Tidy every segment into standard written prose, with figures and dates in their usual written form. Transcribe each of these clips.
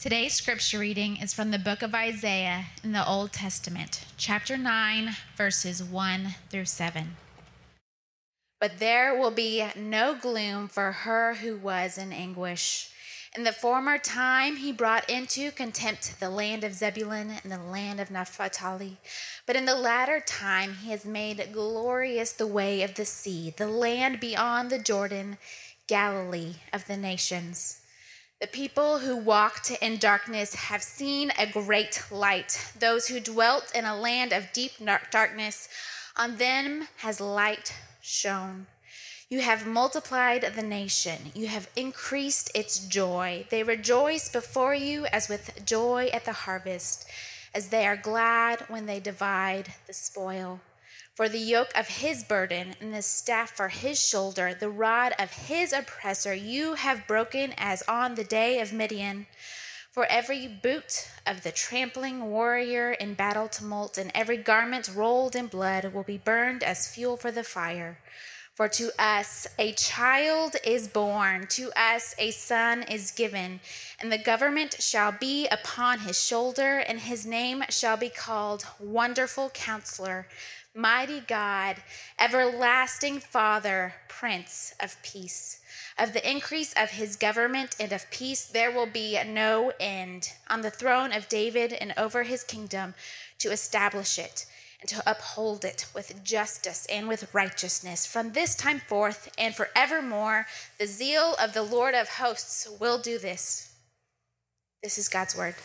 Today's scripture reading is from the book of Isaiah in the Old Testament, chapter 9, verses 1 through 7. But there will be no gloom for her who was in anguish. In the former time he brought into contempt the land of Zebulun and the land of Naphtali. But in the latter time he has made glorious the way of the sea, the land beyond the Jordan, Galilee of the nations. The people who walked in darkness have seen a great light. Those who dwelt in a land of deep darkness, on them has light shone. You have multiplied the nation. You have increased its joy. They rejoice before you as with joy at the harvest, as they are glad when they divide the spoil. For the yoke of his burden and the staff for his shoulder, the rod of his oppressor, you have broken as on the day of Midian. For every boot of the trampling warrior in battle tumult and every garment rolled in blood will be burned as fuel for the fire. For to us a child is born, to us a son is given, and the government shall be upon his shoulder, and his name shall be called Wonderful Counselor, Mighty God, Everlasting Father, Prince of Peace. Of the increase of his government and of peace there will be no end, on the throne of David and over his kingdom, to establish it and to uphold it with justice and with righteousness from this time forth and forevermore. The zeal of the Lord of hosts will do this. This is God's word.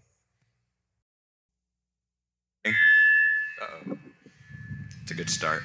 Uh-oh. It's a good start.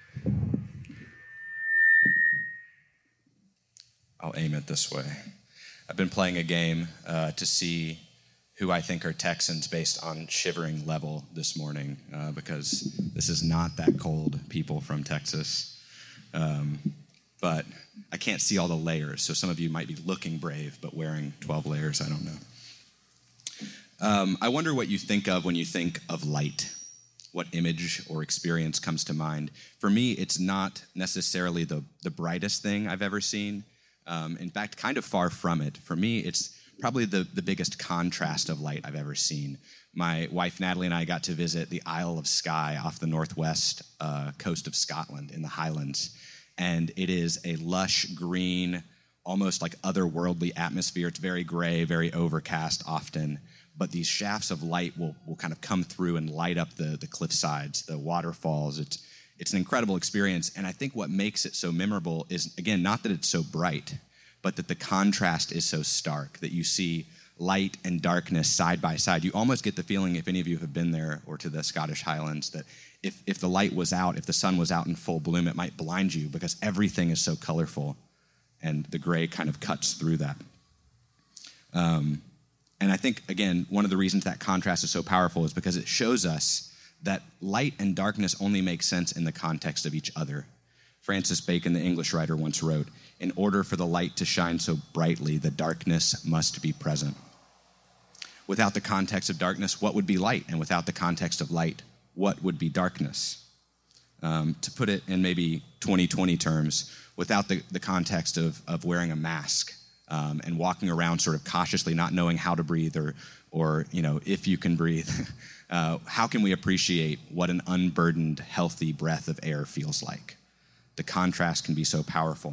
I'll aim it this way. I've been playing a game to see who I think are Texans based on shivering level this morning because this is not that cold, people from Texas. But I can't see all the layers, so some of you might be looking brave but wearing 12 layers, I don't know. I wonder what you think of when you think of light. What image or experience comes to mind? For me, it's not necessarily the brightest thing I've ever seen. In fact, kind of far from it. For me, it's probably the biggest contrast of light I've ever seen. My wife, Natalie, and I got to visit the Isle of Skye off the northwest coast of Scotland in the Highlands. And it is a lush green, almost like otherworldly atmosphere. It's very gray, very overcast often. But these shafts of light will kind of come through and light up the cliff sides, the waterfalls. It's an incredible experience. And I think what makes it so memorable is, again, not that it's so bright, but that the contrast is so stark, that you see light and darkness side by side. You almost get the feeling, if any of you have been there or to the Scottish Highlands, that if the light was out, if the sun was out in full bloom, it might blind you because everything is so colorful and the gray kind of cuts through that. And I think, again, one of the reasons that contrast is so powerful is because it shows us that light and darkness only make sense in the context of each other. Francis Bacon, the English writer, once wrote, "In order for the light to shine so brightly, the darkness must be present." Without the context of darkness, what would be light? And without the context of light, what would be darkness? To put it in maybe 2020 terms, without the context of wearing a mask, and walking around sort of cautiously, not knowing how to breathe or if you can breathe, how can we appreciate what an unburdened, healthy breath of air feels like? The contrast can be so powerful.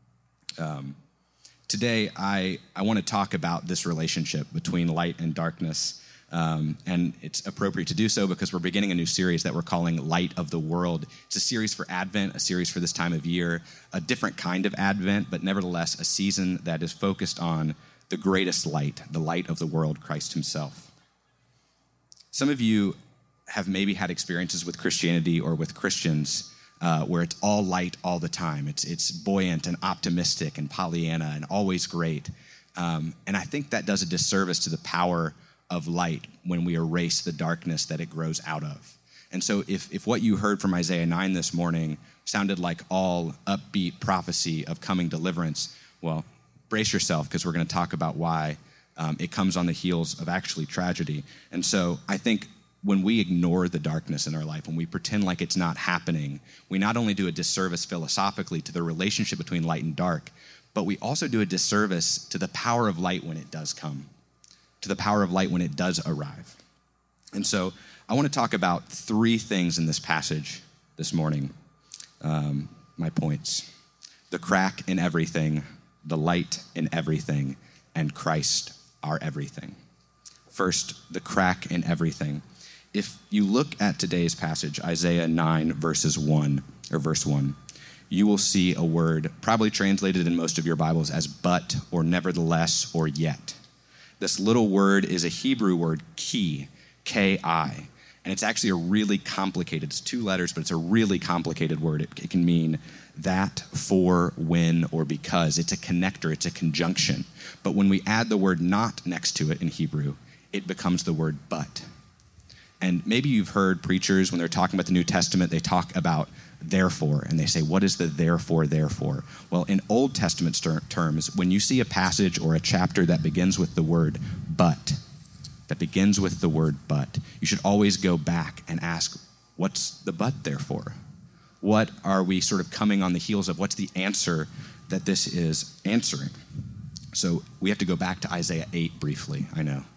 Today, I want to talk about this relationship between light and darkness, and it's appropriate to do so because we're beginning a new series that we're calling Light of the World. It's a series for Advent, a series for this time of year, a different kind of Advent, but nevertheless a season that is focused on the greatest light, the light of the world, Christ himself. Some of you have maybe had experiences with Christianity or with Christians where it's all light all the time. It's buoyant and optimistic and Pollyanna and always great. And I think that does a disservice to the power of light when we erase the darkness that it grows out of. And so if what you heard from Isaiah 9 this morning sounded like all upbeat prophecy of coming deliverance, well, brace yourself because we're going to talk about why it comes on the heels of actually tragedy. And so I think when we ignore the darkness in our life, when we pretend like it's not happening, we not only do a disservice philosophically to the relationship between light and dark, but we also do a disservice to the power of light when it does come. to the power of light when it does arrive. And so I want to talk about three things in this passage this morning. My points: the crack in everything, the light in everything, and Christ, our everything. First, the crack in everything. If you look at today's passage, Isaiah 9, verse 1, you will see a word probably translated in most of your Bibles as but, or nevertheless, or yet. This little word is a Hebrew word, ki, K-I, and it's actually a really complicated, it's two letters, but it's a really complicated word. It can mean that, for, when, or because. It's a connector, it's a conjunction. But when we add the word not next to it in Hebrew, it becomes the word but. And maybe you've heard preachers, when they're talking about the New Testament, they talk about therefore, and they say, what is the therefore? Well, in Old Testament terms, when you see a passage or a chapter that begins with the word but, you should always go back and ask, what's the but therefore? What are we sort of coming on the heels of? What's the answer that this is answering? So we have to go back to Isaiah 8 briefly.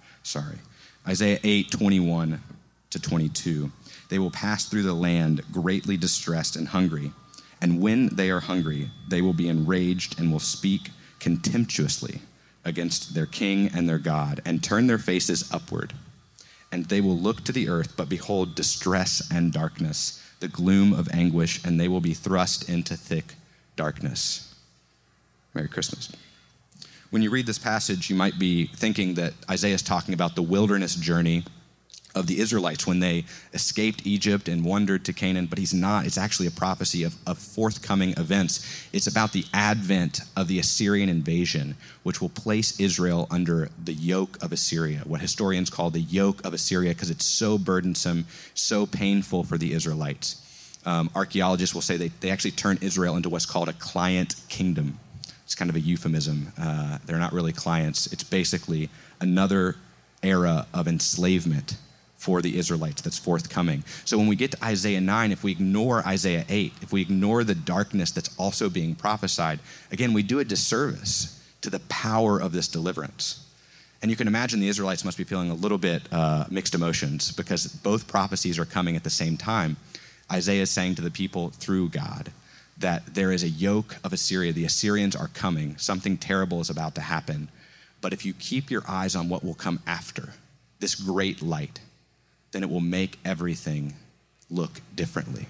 Isaiah 8, 21 to 22. They will pass through the land greatly distressed and hungry. And when they are hungry, they will be enraged and will speak contemptuously against their king and their God, and turn their faces upward. And they will look to the earth, but behold distress and darkness, the gloom of anguish, and they will be thrust into thick darkness. Merry Christmas. When you read this passage, you might be thinking that Isaiah is talking about the wilderness journey of the Israelites when they escaped Egypt and wandered to Canaan, but he's not. It's actually a prophecy of forthcoming events. It's about the advent of the Assyrian invasion, which will place Israel under the yoke of Assyria, what historians call the yoke of Assyria, because it's so burdensome, so painful for the Israelites. Archaeologists will say they actually turn Israel into what's called a client kingdom. It's kind of a euphemism. They're not really clients. It's basically another era of enslavement for the Israelites that's forthcoming. So when we get to Isaiah 9, if we ignore Isaiah 8, if we ignore the darkness that's also being prophesied, again, we do a disservice to the power of this deliverance. And you can imagine the Israelites must be feeling a little bit mixed emotions, because both prophecies are coming at the same time. Isaiah is saying to the people through God that there is a yoke of Assyria. The Assyrians are coming. Something terrible is about to happen. But if you keep your eyes on what will come after, this great light, then it will make everything look differently.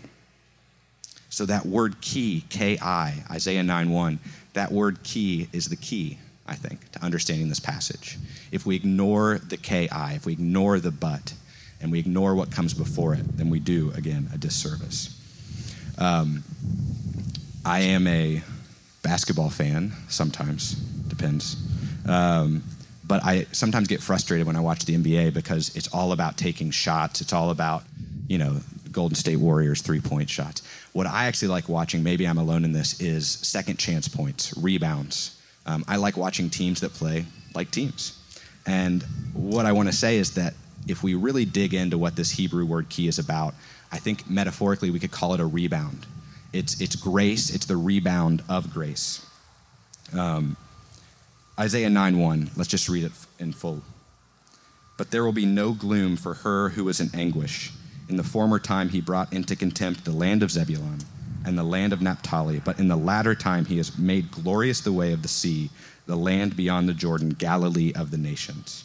So that word key, K-I, Isaiah 9:1, that word key is the key, I think, to understanding this passage. If we ignore the K-I, if we ignore the but, and we ignore what comes before it, then we do, again, a disservice. I am a basketball fan, sometimes, depends. But I sometimes get frustrated when I watch the NBA because it's all about taking shots. It's all about, Golden State Warriors 3-point shots. What I actually like watching, maybe I'm alone in this, is second chance points, rebounds. I like watching teams that play like teams. And what I want to say is that if we really dig into what this Hebrew word key is about, I think metaphorically we could call it a rebound. It's grace. It's the rebound of grace. Isaiah 9:1, let's just read it in full. But there will be no gloom for her who is in anguish. In the former time he brought into contempt the land of Zebulun and the land of Naphtali, but in the latter time he has made glorious the way of the sea, the land beyond the Jordan, Galilee of the nations.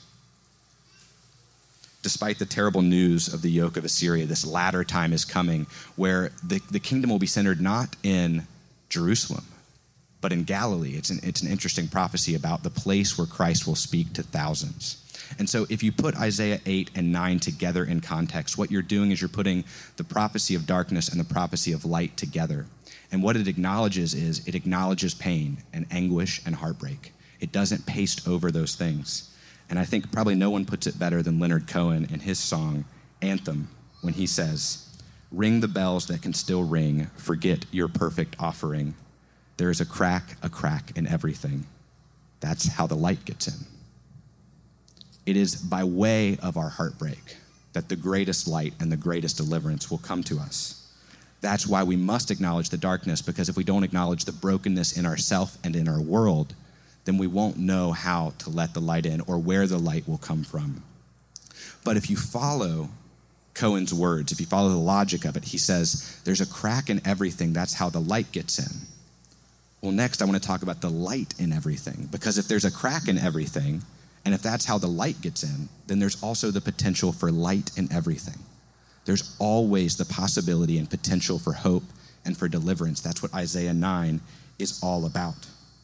Despite the terrible news of the yoke of Assyria, this latter time is coming where the kingdom will be centered not in Jerusalem, but in Galilee. It's an interesting prophecy about the place where Christ will speak to thousands. And so if you put Isaiah 8 and 9 together in context, what you're doing is you're putting the prophecy of darkness and the prophecy of light together. And what it acknowledges is it acknowledges pain and anguish and heartbreak. It doesn't paste over those things. And I think probably no one puts it better than Leonard Cohen in his song, Anthem, when he says, "Ring the bells that can still ring, forget your perfect offering. There is a crack in everything. That's how the light gets in." It is by way of our heartbreak that the greatest light and the greatest deliverance will come to us. That's why we must acknowledge the darkness, because if we don't acknowledge the brokenness in ourselves and in our world, then we won't know how to let the light in or where the light will come from. But if you follow Cohen's words, if you follow the logic of it, he says, there's a crack in everything. That's how the light gets in. Well, next I want to talk about the light in everything, because if there's a crack in everything, and if that's how the light gets in, then there's also the potential for light in everything. There's always the possibility and potential for hope and for deliverance. That's what Isaiah 9 is all about.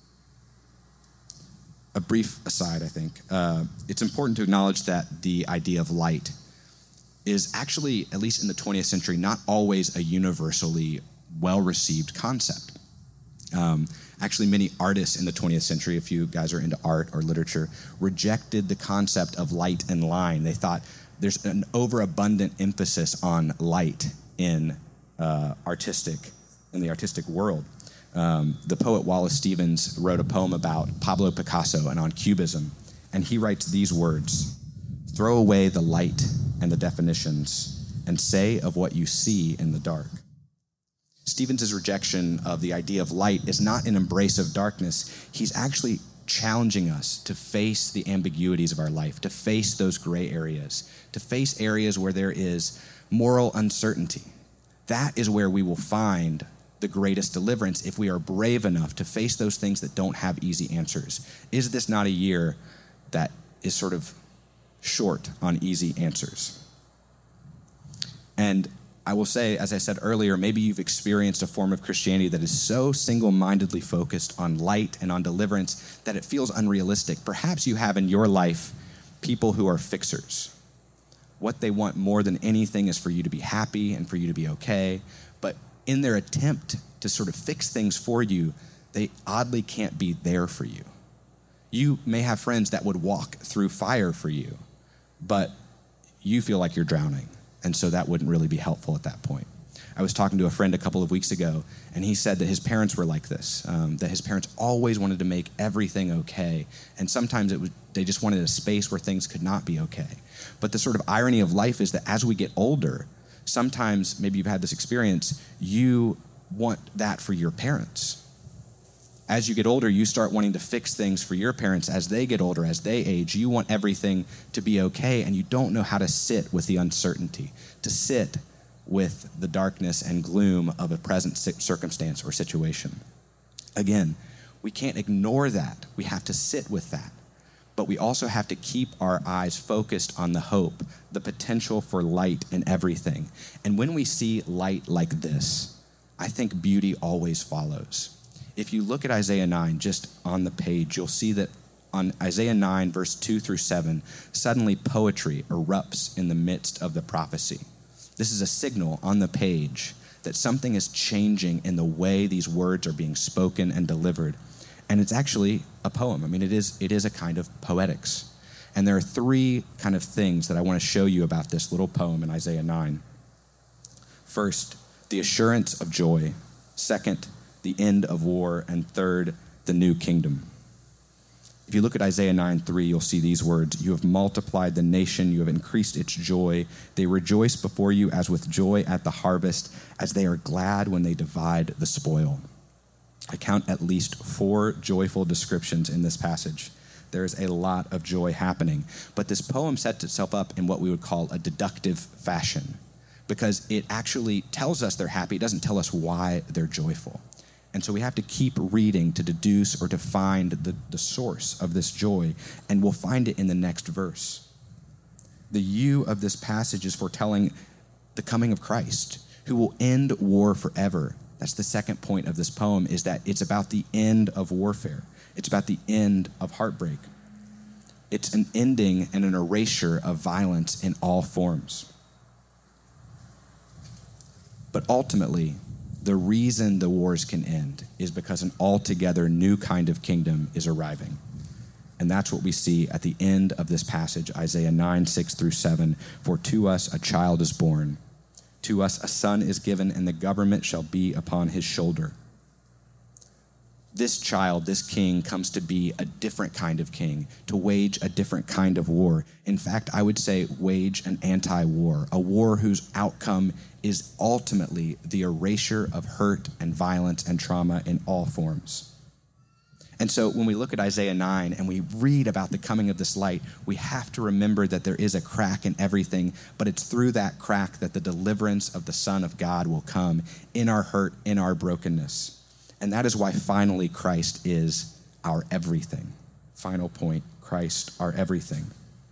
A brief aside, I think. It's important to acknowledge that the idea of light is actually, at least in the 20th century, not always a universally well-received concept. Actually, many artists in the 20th century, if you guys are into art or literature, rejected the concept of light and line. They thought there's an overabundant emphasis on light in the artistic world. The poet Wallace Stevens wrote a poem about Pablo Picasso and on Cubism, and he writes these words: "Throw away the light and the definitions, and say of what you see in the dark." Stevens' rejection of the idea of light is not an embrace of darkness. He's actually challenging us to face the ambiguities of our life, to face those gray areas, to face areas where there is moral uncertainty. That is where we will find the greatest deliverance if we are brave enough to face those things that don't have easy answers. Is this not a year that is sort of short on easy answers? And I will say, as I said earlier, maybe you've experienced a form of Christianity that is so single-mindedly focused on light and on deliverance that it feels unrealistic. Perhaps you have in your life people who are fixers. What they want more than anything is for you to be happy and for you to be okay. But in their attempt to sort of fix things for you, they oddly can't be there for you. You may have friends that would walk through fire for you, but you feel like you're drowning. And so that wouldn't really be helpful at that point. I was talking to a friend a couple of weeks ago, and he said that his parents were like this, that his parents always wanted to make everything okay. And sometimes they just wanted a space where things could not be okay. But the sort of irony of life is that as we get older, sometimes, maybe you've had this experience, you want that for your parents. As you get older, you start wanting to fix things for your parents as they get older, as they age. You want everything to be okay, and you don't know how to sit with the uncertainty, to sit with the darkness and gloom of a present circumstance or situation. Again, we can't ignore that. We have to sit with that. But we also have to keep our eyes focused on the hope, the potential for light in everything. And when we see light like this, I think beauty always follows. If you look at Isaiah 9 just on the page, you'll see that on Isaiah 9, verse 2 through 7, suddenly poetry erupts in the midst of the prophecy. This is a signal on the page that something is changing in the way these words are being spoken and delivered. And it's actually a poem. I mean, it is a kind of poetics. And there are three kind of things that I want to show you about this little poem in Isaiah 9. First, the assurance of joy. Second, the end of war. And third, the new kingdom. If you look at Isaiah 9:3, you'll see these words: "You have multiplied the nation, you have increased its joy. They rejoice before you as with joy at the harvest, as they are glad when they divide the spoil." I count at least 4 joyful descriptions in this passage. There is a lot of joy happening. But this poem sets itself up in what we would call a deductive fashion, because it actually tells us they're happy. It doesn't tell us why they're joyful. And so we have to keep reading to deduce or to find the source of this joy, and we'll find it in the next verse. The you of this passage is foretelling the coming of Christ, who will end war forever. That's the second point of this poem, is that it's about the end of warfare. It's about the end of heartbreak. It's an ending and an erasure of violence in all forms. But ultimately, the reason the wars can end is because an altogether new kind of kingdom is arriving. And that's what we see at the end of this passage, Isaiah 9, 6 through 7. "For to us a child is born, to us a son is given, and the government shall be upon his shoulder." This child, this king, comes to be a different kind of king, to wage a different kind of war. In fact, I would say wage an anti-war, a war whose outcome is ultimately the erasure of hurt and violence and trauma in all forms. And so when we look at Isaiah 9 and we read about the coming of this light, we have to remember that there is a crack in everything, but it's through that crack that the deliverance of the Son of God will come in our hurt, in our brokenness. And that is why finally Christ is our everything. Final point, Christ, our everything.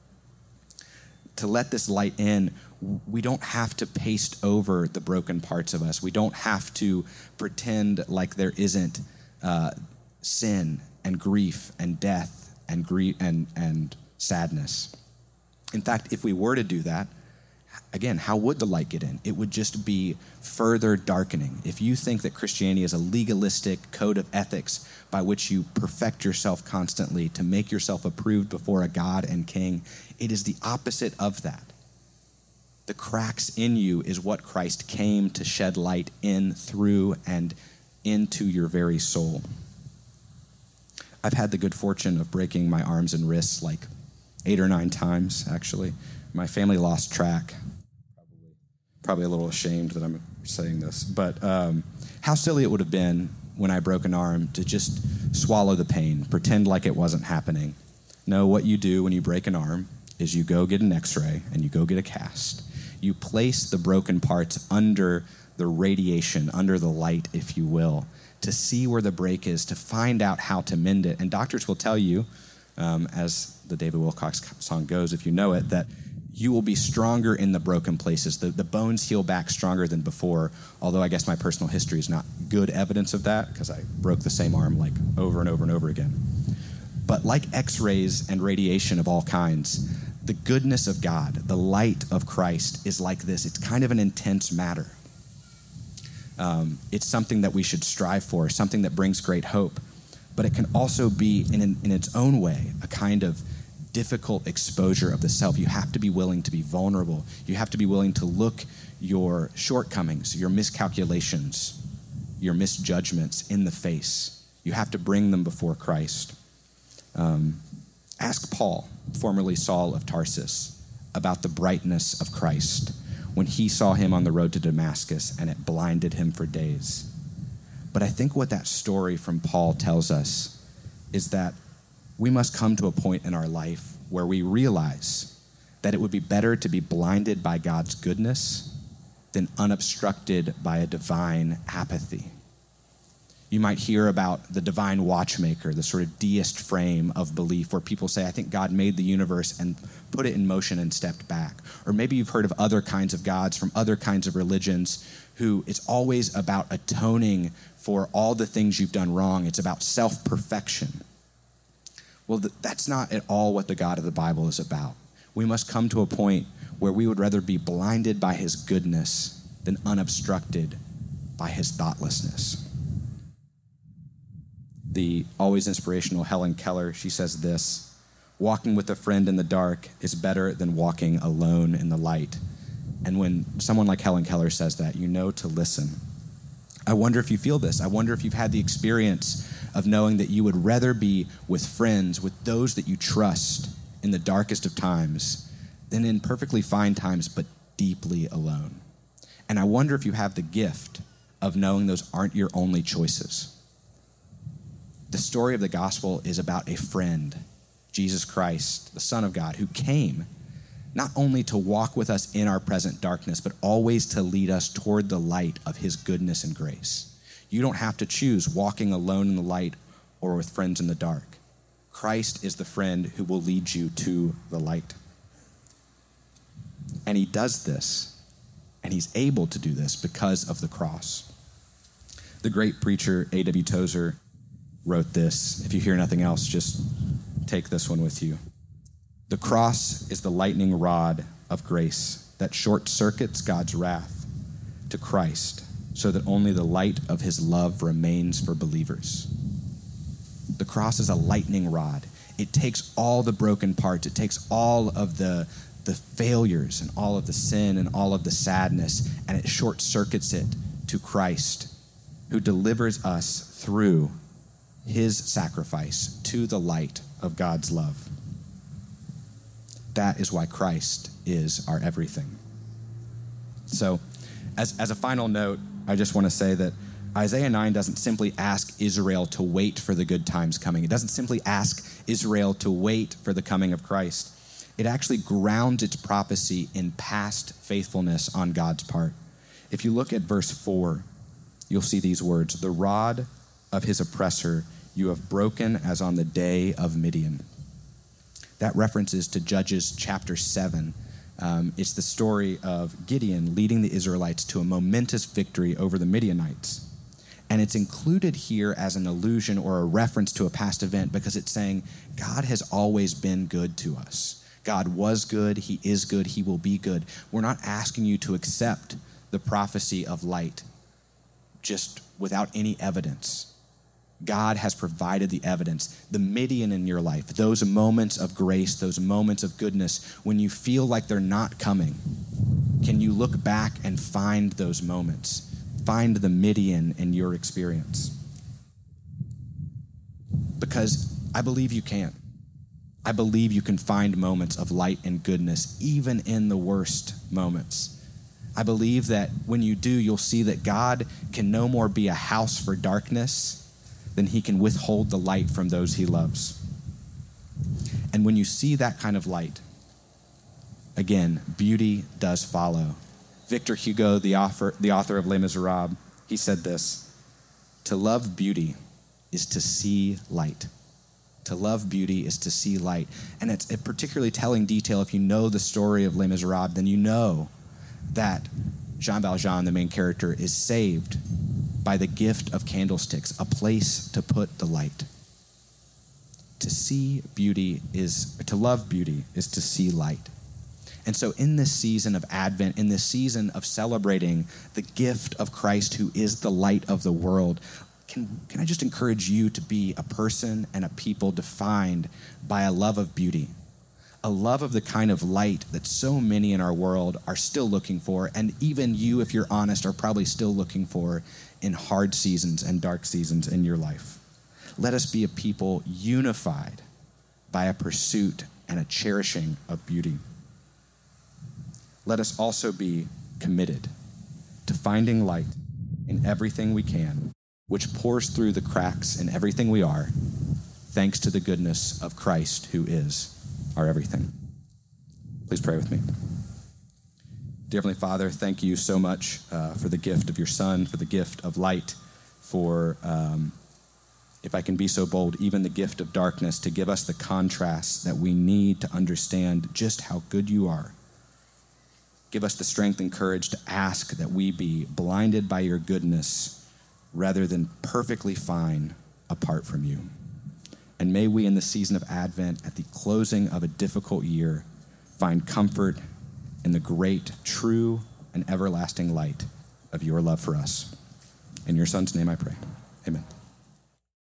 To let this light in, we don't have to paste over the broken parts of us. We don't have to pretend like there isn't sin and grief and death and sadness. In fact, if we were to do that, again, how would the light get in? It would just be further darkening. If you think that Christianity is a legalistic code of ethics by which you perfect yourself constantly to make yourself approved before a God and King, it is the opposite of that. The cracks in you is what Christ came to shed light in, through, and into your very soul. I've had the good fortune of breaking my arms and wrists like 8 or 9 times, actually. My family lost track. Probably a little ashamed that I'm saying this. But how silly it would have been when I broke an arm to just swallow the pain, pretend like it wasn't happening. No, what you do when you break an arm is you go get an x-ray and you go get a cast. You place the broken parts under the radiation, under the light, if you will, to see where the break is, to find out how to mend it. And doctors will tell you, as the David Wilcox song goes, if you know it, that you will be stronger in the broken places. The bones heal back stronger than before, although I guess my personal history is not good evidence of that because I broke the same arm like over and over and over again. But like x-rays and radiation of all kinds, the goodness of God, the light of Christ is like this. It's kind of an intense matter. It's something that we should strive for, something that brings great hope. But it can also be, in its own way, a kind of difficult exposure of the self. You have to be willing to be vulnerable. You have to be willing to look your shortcomings, your miscalculations, your misjudgments in the face. You have to bring them before Christ. Ask Paul, formerly Saul of Tarsus, about the brightness of Christ when he saw him on the road to Damascus and it blinded him for days. But I think what that story from Paul tells us is that we must come to a point in our life where we realize that it would be better to be blinded by God's goodness than unobstructed by a divine apathy. You might hear about the divine watchmaker, the sort of deist frame of belief where people say, I think God made the universe and put it in motion and stepped back. Or maybe you've heard of other kinds of gods from other kinds of religions who it's always about atoning for all the things you've done wrong. It's about self-perfection. Well, that's not at all what the God of the Bible is about. We must come to a point where we would rather be blinded by his goodness than unobstructed by his thoughtlessness. The always inspirational Helen Keller, she says this: walking with a friend in the dark is better than walking alone in the light. And when someone like Helen Keller says that, you know to listen. I wonder if you feel this. I wonder if you've had the experience of knowing that you would rather be with friends, with those that you trust in the darkest of times, than in perfectly fine times, but deeply alone. And I wonder if you have the gift of knowing those aren't your only choices. The story of the gospel is about a friend, Jesus Christ, the Son of God, who came not only to walk with us in our present darkness, but always to lead us toward the light of his goodness and grace. You don't have to choose walking alone in the light or with friends in the dark. Christ is the friend who will lead you to the light. And he does this, and he's able to do this because of the cross. The great preacher A.W. Tozer wrote this. If you hear nothing else, just take this one with you. The cross is the lightning rod of grace that short circuits God's wrath to Christ so that only the light of his love remains for believers. The cross is a lightning rod. It takes all the broken parts. It takes all of the failures and all of the sin and all of the sadness, and it short circuits it to Christ, who delivers us through his sacrifice to the light of God's love. That is why Christ is our everything. So, as a final note, I just want to say that Isaiah 9 doesn't simply ask Israel to wait for the good times coming. It doesn't simply ask Israel to wait for the coming of Christ. It actually grounds its prophecy in past faithfulness on God's part. If you look at verse 4, you'll see these words, "The rod of his oppressor you have broken as on the day of Midian." That references to Judges chapter 7. It's the story of Gideon leading the Israelites to a momentous victory over the Midianites. And it's included here as an allusion or a reference to a past event because it's saying God has always been good to us. God was good, he is good, he will be good. We're not asking you to accept the prophecy of light just without any evidence. God has provided the evidence. The Midian in your life, those moments of grace, those moments of goodness, when you feel like they're not coming, can you look back and find those moments? Find the Midian in your experience. Because I believe you can. I believe you can find moments of light and goodness, even in the worst moments. I believe that when you do, you'll see that God can no more be a house for darkness than he can withhold the light from those he loves. And when you see that kind of light, again, beauty does follow. Victor Hugo, the author of Les Miserables, he said this, "To love beauty is to see light." To love beauty is to see light. And it's a particularly telling detail. If you know the story of Les Miserables, then you know that Jean Valjean, the main character, is saved by the gift of candlesticks, a place to put the light. To love beauty is to see light. And so in this season of Advent, in this season of celebrating the gift of Christ who is the light of the world, can I just encourage you to be a person and a people defined by a love of beauty, a love of the kind of light that so many in our world are still looking for, and even you, if you're honest, are probably still looking for in hard seasons and dark seasons in your life. Let us be a people unified by a pursuit and a cherishing of beauty. Let us also be committed to finding light in everything we can, which pours through the cracks in everything we are, thanks to the goodness of Christ, who is our everything. Please pray with me. Dear Heavenly Father, thank you so much for the gift of your Son, for the gift of light, for, if I can be so bold, even the gift of darkness, to give us the contrast that we need to understand just how good you are. Give us the strength and courage to ask that we be blinded by your goodness rather than perfectly fine apart from you. And may we in the season of Advent, at the closing of a difficult year, find comfort in the great, true, and everlasting light of your love for us. In your Son's name I pray. Amen.